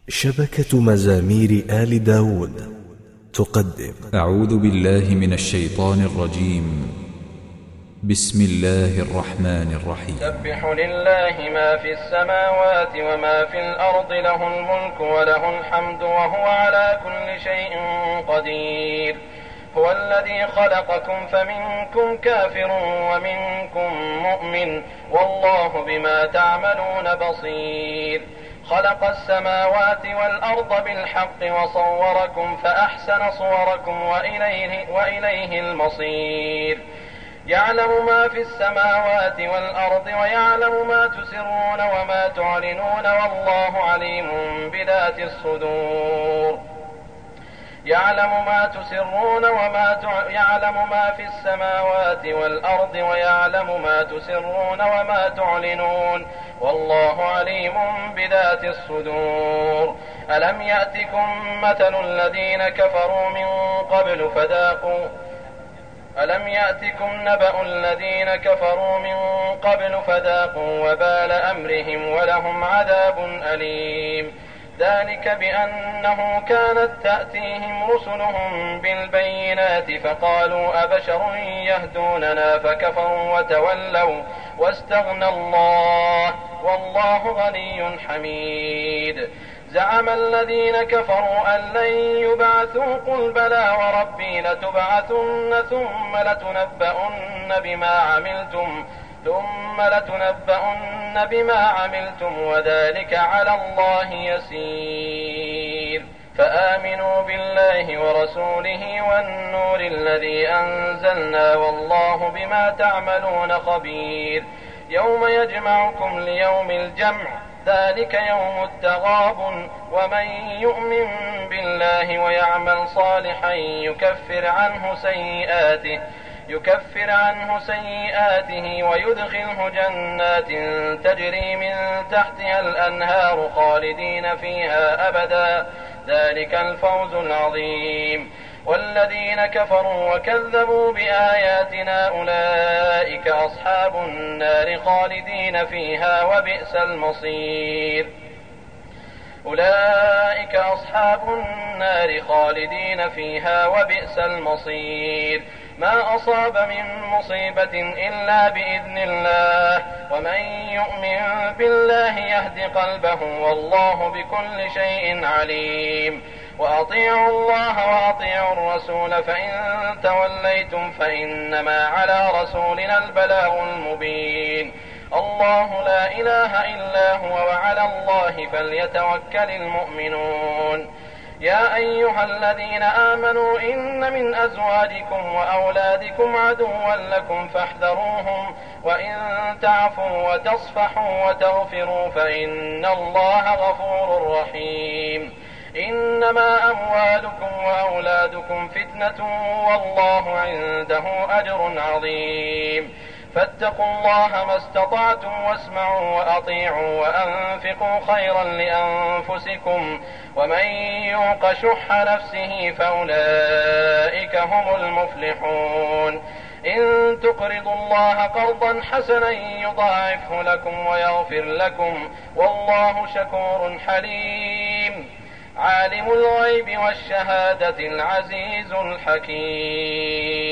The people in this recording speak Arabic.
شبكة مزامير آل داود تقدم أعوذ بالله من الشيطان الرجيم. بسم الله الرحمن الرحيم. يسبح لله ما في السماوات وما في الأرض، له الملك وله الحمد وهو على كل شيء قدير. هو الذي خلقكم فمنكم كافر ومنكم مؤمن، والله بما تعملون بصير. خلق السماوات والأرض بالحق وصوركم فأحسن صوركم وإليه المصير. يعلم ما في السماوات والأرض ويعلم ما تسرون وما تعلنون، والله عليم بذات الصدور. يعلم ما تسرون يعلم ما في السماوات والأرض ويعلم ما تسرون وما تعلنون، والله عليم بذات الصدور. ألم يأتكم مثل الذين كفروا من قبل ألم يأتكم نبأ الذين كفروا من قبل فذاقوا وبال أمرهم ولهم عذاب أليم. ذلك بأنه كانت تأتيهم رسلهم بالبينات فقالوا أبشر يهدوننا فكفروا وتولوا واستغنى الله والله غني حميد. زعم الذين كفروا أن لن يبعثوا، قل بلى وربي لتبعثن ثم لتنبؤن بما عملتم وذلك على الله يسير. فآمنوا بالله ورسوله والنور الذي أنزلنا، والله بما تعملون خبير. يوم يجمعكم ليوم الجمع، ذلك يوم التغابن. ومن يؤمن بالله ويعمل صالحا يكفر عنه سيئاته ويدخله جنات تجري من تحتها الأنهار خالدين فيها أبدا، ذلك الفوز العظيم. والذين كفروا وكذبوا بآياتنا أولئك أصحاب النار خالدين فيها وبئس المصير. ما أصاب من مصيبة إلا بإذن الله، ومن يؤمن بالله يهد قلبه، والله بكل شيء عليم. وأطيعوا الله وأطيعوا الرسول، فإن توليتم فإنما على رسولنا البلاغ المبين. الله لا إله إلا هو وعلى الله فليتوكل المؤمنون. يا أيها الذين آمنوا إن من أزواجكم وأولادكم عدوا لكم فاحذروهم، وإن تعفوا وتصفحوا وتغفروا فإن الله غفور رحيم. إنما أموالكم وأولادكم فتنة، والله عنده أجر عظيم. فاتقوا الله ما استطعتم واسمعوا وأطيعوا وأنفقوا خيرا لأنفسكم، ومن يوق شح نفسه فأولئك هم المفلحون. إن تقرضوا الله قرضا حسنا يضاعفه لكم ويغفر لكم، والله شكور حليم. عالم الغيب والشهادة العزيز الحكيم.